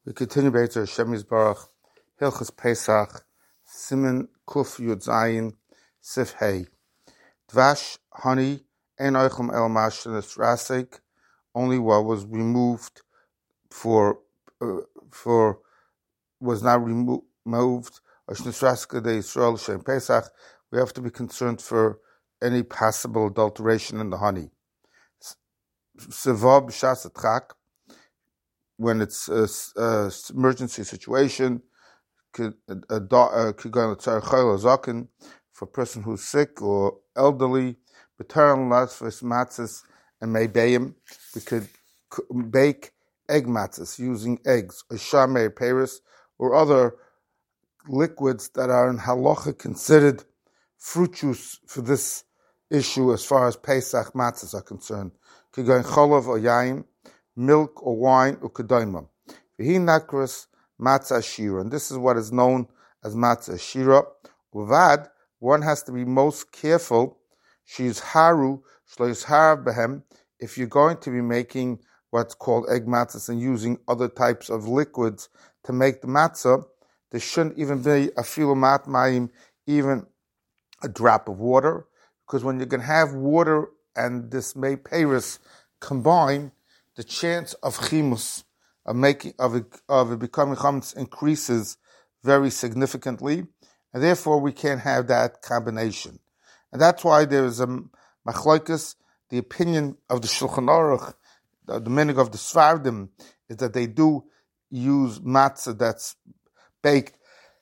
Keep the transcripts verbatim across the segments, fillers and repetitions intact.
We continue Beitzer Hashem Yisbarach, Hilchos Pesach, Siman Kuf Yud Zayin, Sif Hey. Dvash, honey, Ein Oichem El Mashanis Rasik, only what was removed for, uh, for, was not remo- removed, Oshnis Rasik de Yisrael Shem Pesach, we have to be concerned for any possible adulteration in the honey. Sevab Shas Atchak, when it's a, a emergency situation, for a person who's sick or elderly, and maybayim, we could bake egg matzahs using eggs, or shamei paris, or other liquids that are in halacha considered fruit juice for this issue as far as Pesach matzahs are concerned. Could go in cholav or yain, milk or wine or kedaima. V'hi nakras matzah shira, and this is what is known as matzah shira. Uvad, one has to be most careful. She's haru shlois harav behem. If you're going to be making what's called egg matzahs and using other types of liquids to make the matzah, there shouldn't even be a filu mat mayim, even a drop of water, because when you can have water and this may paris combine, the chance of chimus, of making of it, of it becoming chametz, increases very significantly, and therefore we can't have that combination. And that's why there is a machlokes. The opinion of the Shulchan Aruch, the, the meaning of the Sfardim, is that they do use matzah that's baked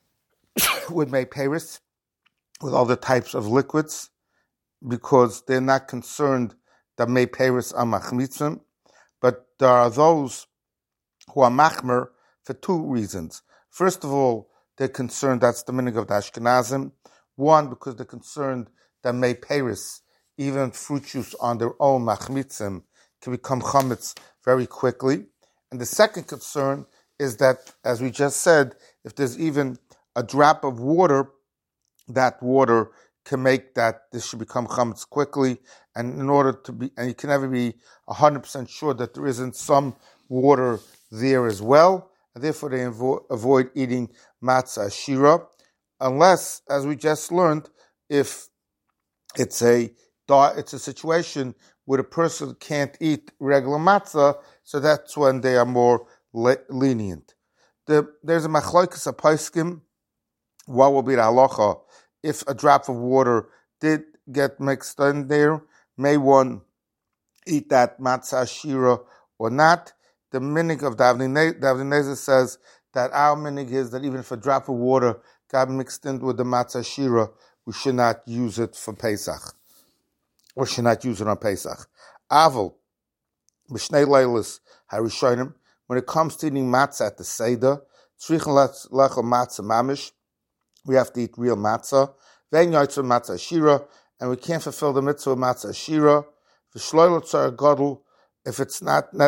with may paris, with other types of liquids, because they're not concerned that may paris are machmitzim. But there are those who are machmer for two reasons. First of all, they're concerned, that's the meaning of the Ashkenazim. One, because they're concerned that may paris, even fruit juice on their own machmitzim, can become chametz very quickly. And the second concern is that, as we just said, if there's even a drop of water, that water can make that this should become chametz quickly, and in order to be, and you can never be one hundred percent sure that there isn't some water there as well, and therefore they avo- avoid eating matzah shira, unless, as we just learned, if it's a it's a situation where a person can't eat regular matzah, so that's when they are more le- lenient. The, there's a machlokes a poskim, what will be the halacha if a drop of water did get mixed in there? May one eat that matzah shira or not? The minig of the Avnei Nezer says that our minig is that even if a drop of water got mixed in with the matzah shira, we should not use it for Pesach. We should not use it on Pesach. Aval, b'shnei leilis harishonim, when it comes to eating matzah at the Seder, tzrichen lechel matzah mamish, we have to eat real matzah. Vein yotzah matzah shira, and we can't fulfill the mitzvah of matzah shira. V'shloilo tzar gadol, if it's not ne-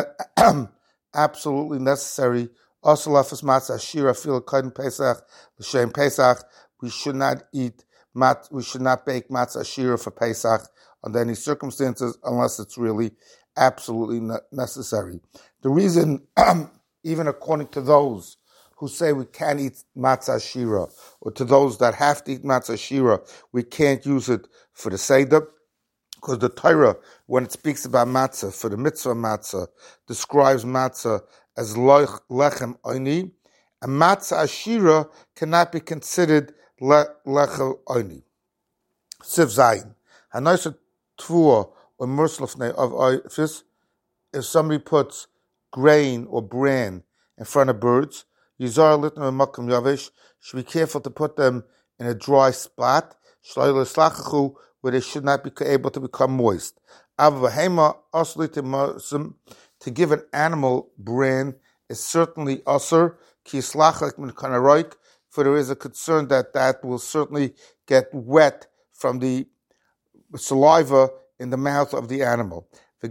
absolutely necessary. Also, lafas matzah shira fil kain pesach l'shem pesach. We should not eat mat. We should not bake matzah shira for Pesach under any circumstances, unless it's really absolutely ne- necessary. The reason, even according to those who say we can't eat matzah shira, or to those that have to eat matzah shira, we can't use it for the Seder, because the Torah, when it speaks about matzah, for the mitzvah matzah, describes matzah as loich lechem oini, and matzah shira cannot be considered le- lechem oini. Siv zayin, hanoisa tvua or merslefnei of office, if somebody puts grain or bran in front of birds, Yizar litna makom yavish, should be careful to put them in a dry spot, where they should not be able to become moist. To give an animal bran is certainly usher, for there is a concern that that will certainly get wet from the saliva in the mouth of the animal.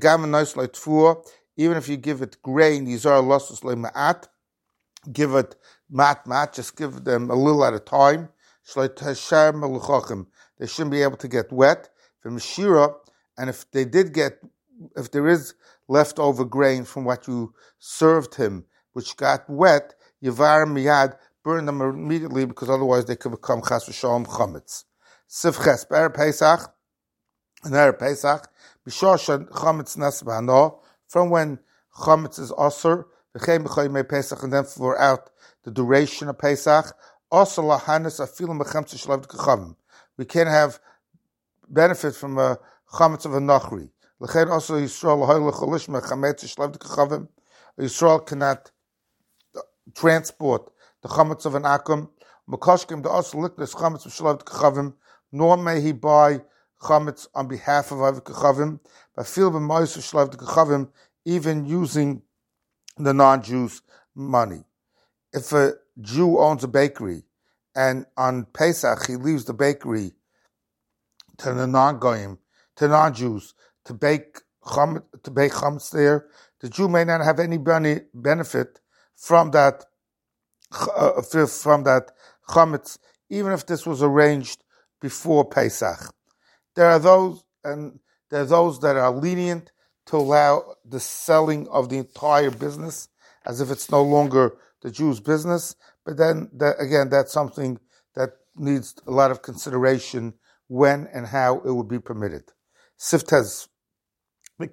Even if you give it grain, Yizar losus le'ma'at, give it mat mat, just give them a little at a time. They shouldn't be able to get wet. From shira, and if they did get, if there is leftover grain from what you served him which got wet, Yavar Miyad, burn them immediately because otherwise they could become Chas v'Shalom Chametz. Sivches, Be'er Pesach, and Erev Pesach, B'shoshan Chametz Nas B'Hano, from when Chametz is Osir, V'chein B'choy Mei Pesach, and then throughout the duration of Pesach, Osir Lahanis Afilim B'chemtz Shlev K'chavim. We can't have benefit from a Chametz of a Nachri. L'chein also Yisrael L'hoy L'cholish Mechametz Shlev K'chavim. Yisrael cannot transport the chametz of an akum. Makashkim the also likness chametz of shalav kachavim. Nor may he buy chametz on behalf of other kachavim. But feel b'mois of shalav kachavim, even using the non-Jews' money. If a Jew owns a bakery and on Pesach he leaves the bakery to the non-goyim, to non-Jews, to bake chametz, to bake chametz there, the Jew may not have any benefit from that uh, from that chametz, even if this was arranged before Pesach. There are those, and there are those that are lenient to allow the selling of the entire business as if it's no longer the Jew's business. But then, that, again, that's something that needs a lot of consideration when and how it would be permitted. Siftez. One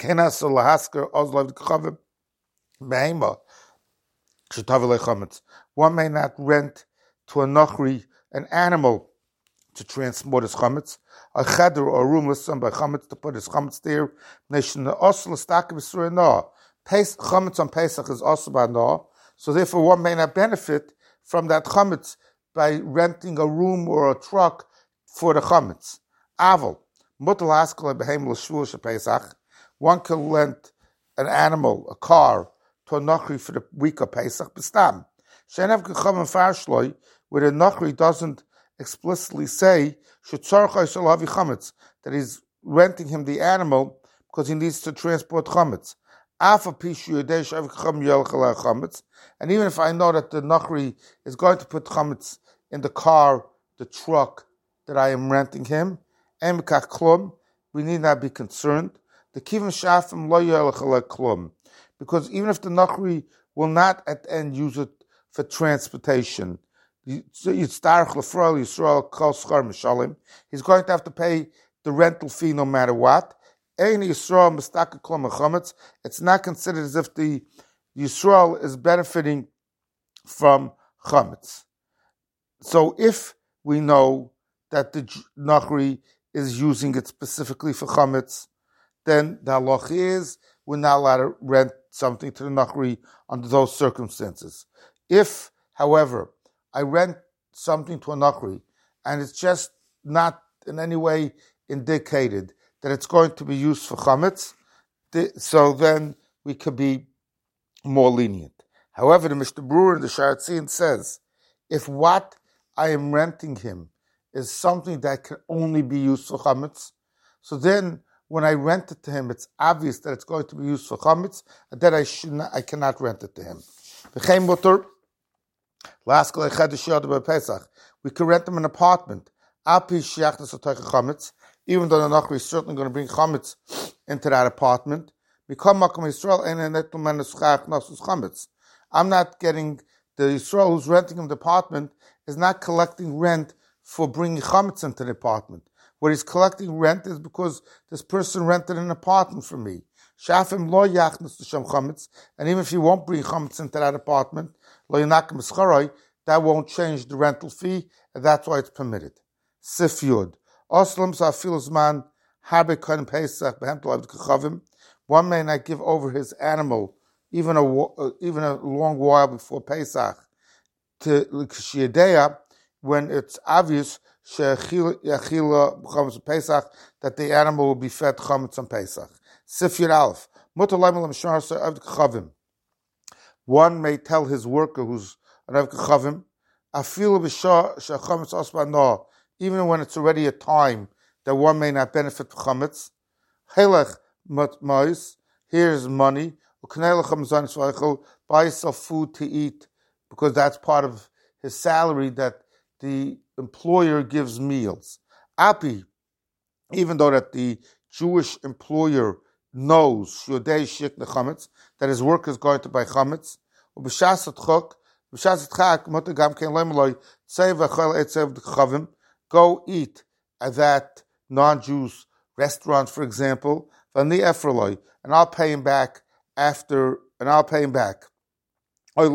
may not rent to a nachri an animal to transport his chametz, a cheder or a room with somebody chametz to put his chametz there. Nation the osel stakim b'surah no. Chametz on Pesach is also by no, so therefore one may not benefit from that chametz by renting a room or a truck for the chametz. Aval mutal haskell behem l'shvur shepesach. One can lend an animal, a car, to a nachri for the week of Pesach, b'stam. She'enav k'chavim farshloi, where the nachri doesn't explicitly say shetzarchai shalavi chametz, that he's renting him the animal because he needs to transport chametz. Afa pishu yodei she'ev k'chavim yelchalei chametz, and even if I know that the nachri is going to put chametz in the car, the truck that I am renting him, em kach klum, we need not be concerned. The kivim shafim lo yelchalei klum, because even if the nachri will not at the end use it for transportation, he's going to have to pay the rental fee no matter what. It's not considered as if the Yisrael is benefiting from chametz. So if we know that the nachri is using it specifically for chametz, then the halach is we're not allowed to rent something to the nachri under those circumstances. If, however, I rent something to a nachri and it's just not in any way indicated that it's going to be used for chametz, so then we could be more lenient. However, the Mishnah Berurah in the Sharatzin says, if what I am renting him is something that can only be used for chametz, so then when I rent it to him, it's obvious that it's going to be used for chametz, and that I should not, I cannot rent it to him. We can rent him an apartment, even though the nachri is certainly going to bring chametz into that apartment. I'm not getting, the Yisrael who's renting him the apartment is not collecting rent for bringing chametz into the apartment. What he's collecting rent is because this person rented an apartment for me. Shafim lo yachnas l'shem chametz, and even if he won't bring chametz into that apartment, lo yinakim b'scharoi, that won't change the rental fee, and that's why it's permitted. Sif Yud. Oslam sa'afil zman habe kohen pesach behem tolav k'chavim. One may not give over his animal even a even a long while before Pesach to l'kshiyadeya, when it's obvious that the animal will be fed chametz on Pesach. Sifir Alf. One may tell his worker who's an Av Kachavim, even when it's already a time that one may not benefit from chametz. Here's money. Buy yourself food to eat, because that's part of his salary that the employer gives meals. Api, even though that the Jewish employer knows that his worker is going to buy chametz, Ubishas atchok, b'shas atchak, mutter gam ken lemeloi, tzei v'achol etzev d'chavim, go eat at that non-Jews restaurant, for example, v'ani efreloi, and I'll pay him back after, and I'll pay him back. Or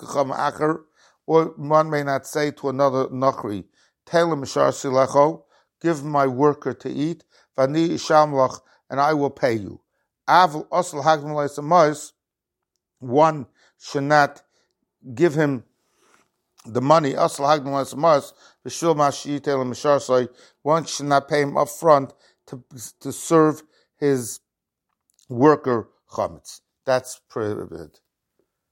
one may not say to another nachri, tell him mishar silecho, give my worker to eat, v'ani ishamlach, and I will pay you. Avl osel hagdim leisamois, one should not give him the money. Osel hagdim leisamois, v'shul mashiyit el mishar say, one should not pay him up front to to serve his worker chametz. That's prohibited.